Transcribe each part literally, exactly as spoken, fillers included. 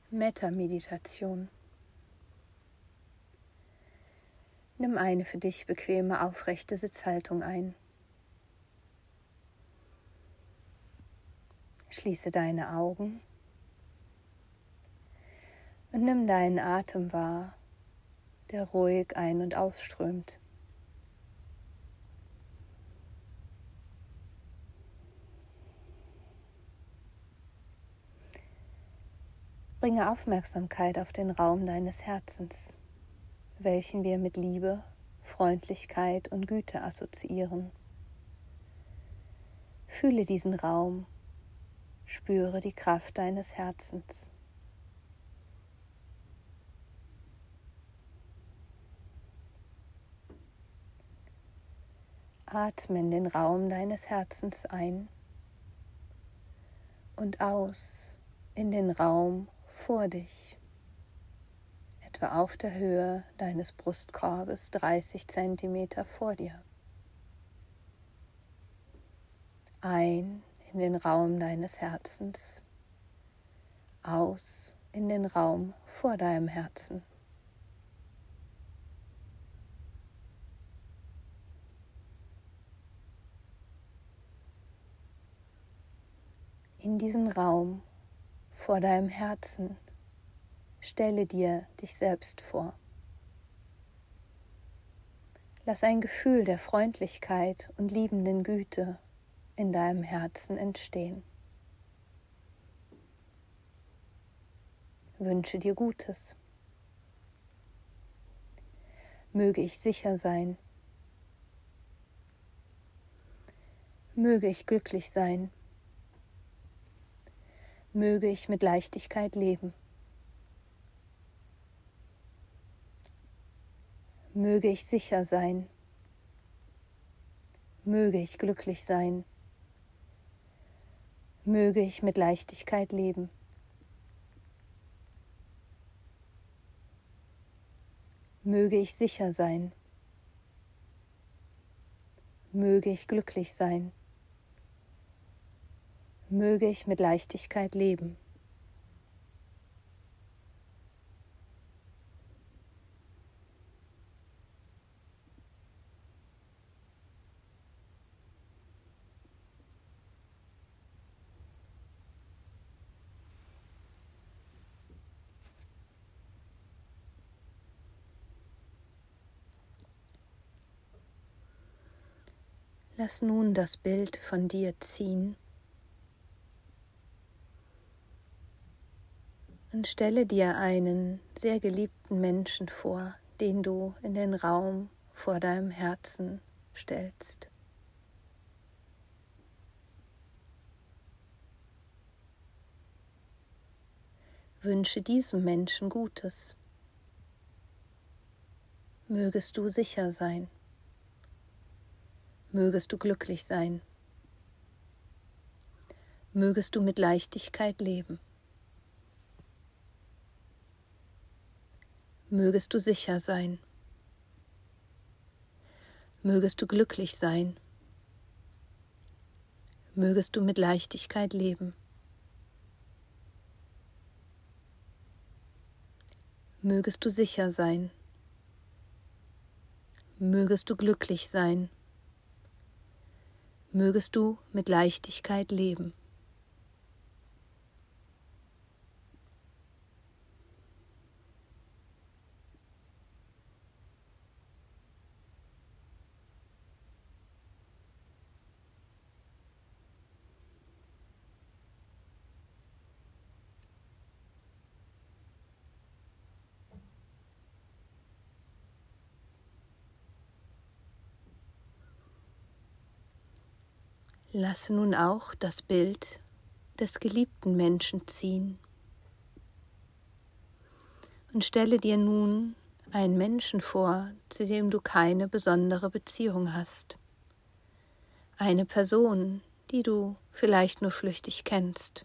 Metta-Meditation. Nimm eine für dich bequeme, aufrechte Sitzhaltung ein. Schließe deine Augen und nimm deinen Atem wahr, der ruhig ein- und ausströmt. Bringe Aufmerksamkeit auf den Raum deines Herzens, welchen wir mit Liebe, Freundlichkeit und Güte assoziieren. Fühle diesen Raum, spüre die Kraft deines Herzens. Atme in den Raum deines Herzens ein und aus in den Raum vor dich, etwa auf der Höhe deines Brustkorbes dreißig Zentimeter vor dir. Ein in den Raum deines Herzens, aus in den Raum vor deinem Herzen. In diesen Raum vor deinem Herzen stelle dir dich selbst vor. Lass ein Gefühl der Freundlichkeit und liebenden Güte in deinem Herzen entstehen. Wünsche dir Gutes. Möge ich sicher sein. Möge ich glücklich sein. Möge ich mit Leichtigkeit leben. Möge ich sicher sein. Möge ich glücklich sein. Möge ich mit Leichtigkeit leben. Möge ich sicher sein. Möge ich glücklich sein. Möge ich mit Leichtigkeit leben. Lass nun das Bild von dir ziehen und stelle dir einen sehr geliebten Menschen vor, den du in den Raum vor deinem Herzen stellst. Wünsche diesem Menschen Gutes. Mögest du sicher sein. Mögest du glücklich sein. Mögest du mit Leichtigkeit leben. Mögest du sicher sein. Mögest du glücklich sein. Mögest du mit Leichtigkeit leben. Mögest du sicher sein. Mögest du glücklich sein. Mögest du mit Leichtigkeit leben. Lasse nun auch das Bild des geliebten Menschen ziehen und stelle dir nun einen Menschen vor, zu dem du keine besondere Beziehung hast. Eine Person, die du vielleicht nur flüchtig kennst.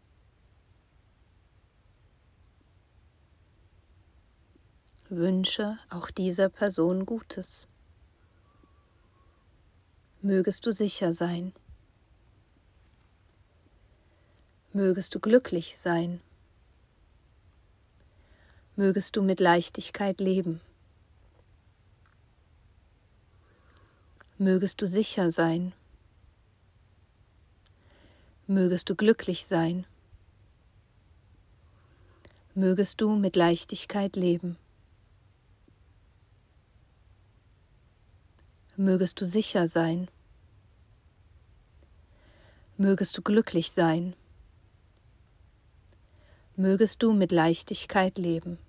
Wünsche auch dieser Person Gutes. Mögest du sicher sein. Mögest du glücklich sein. Mögest du mit Leichtigkeit leben. Mögest du sicher sein. Mögest du glücklich sein. Mögest du mit Leichtigkeit leben. Mögest du sicher sein. Mögest du glücklich sein. Mögest du mit Leichtigkeit leben.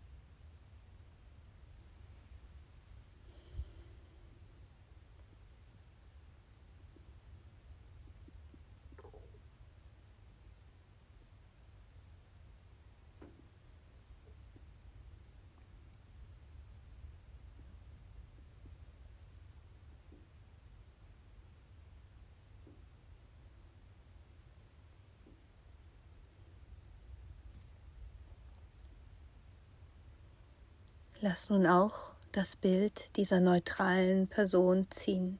Lass nun auch das Bild dieser neutralen Person ziehen.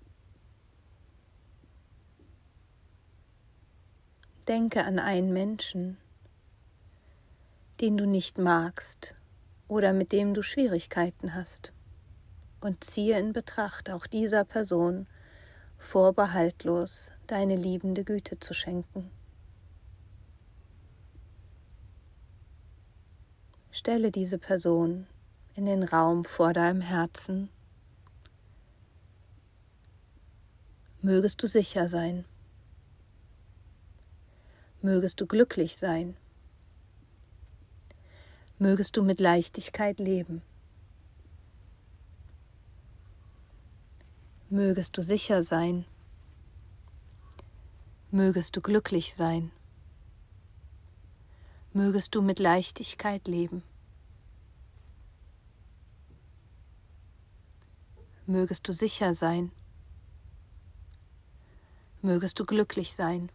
Denke an einen Menschen, den du nicht magst oder mit dem du Schwierigkeiten hast, und ziehe in Betracht, auch dieser Person vorbehaltlos deine liebende Güte zu schenken. Stelle diese Person in den Raum vor deinem Herzen. Mögest du sicher sein. Mögest du glücklich sein. Mögest du mit Leichtigkeit leben. Mögest du sicher sein. Mögest du glücklich sein. Mögest du mit Leichtigkeit leben. Mögest du sicher sein. Mögest du glücklich sein.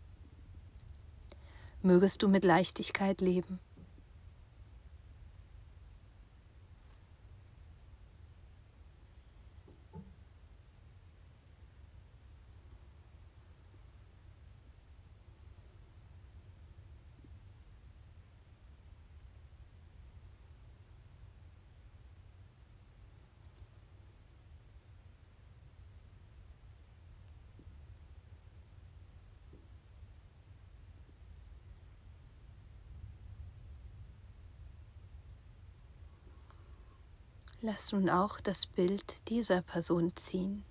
Mögest du mit Leichtigkeit leben. Lass nun auch das Bild dieser Person ziehen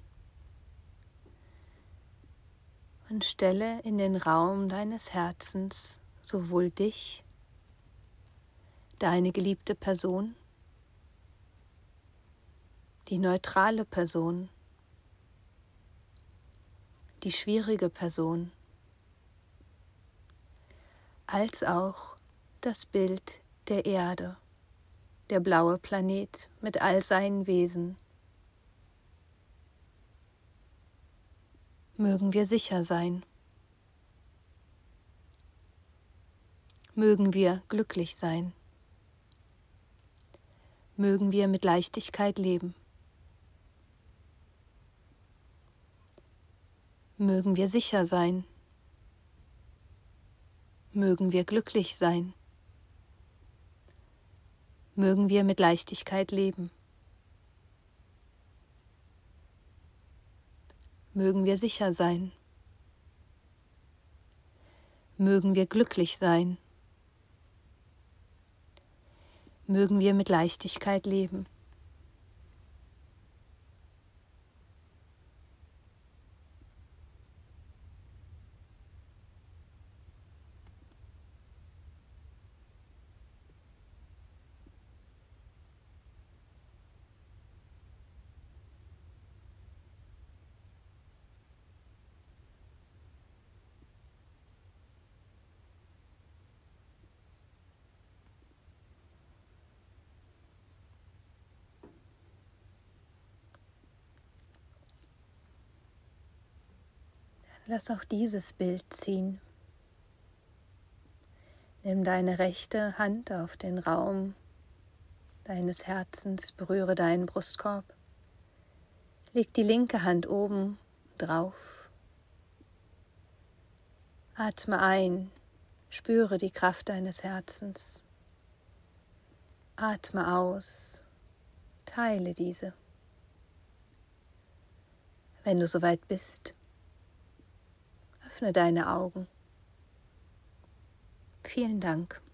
und stelle in den Raum deines Herzens sowohl dich, deine geliebte Person, die neutrale Person, die schwierige Person, als auch das Bild der Erde, der blaue Planet mit all seinen Wesen. Mögen wir sicher sein. Mögen wir glücklich sein. Mögen wir mit Leichtigkeit leben. Mögen wir sicher sein. Mögen wir glücklich sein. Mögen wir mit Leichtigkeit leben. Mögen wir sicher sein. Mögen wir glücklich sein. Mögen wir mit Leichtigkeit leben. Lass auch dieses Bild ziehen. Nimm deine rechte Hand auf den Raum deines Herzens, berühre deinen Brustkorb. Leg die linke Hand oben drauf. Atme ein, spüre die Kraft deines Herzens. Atme aus, teile diese. Wenn du soweit bist, öffne deine Augen. Vielen Dank.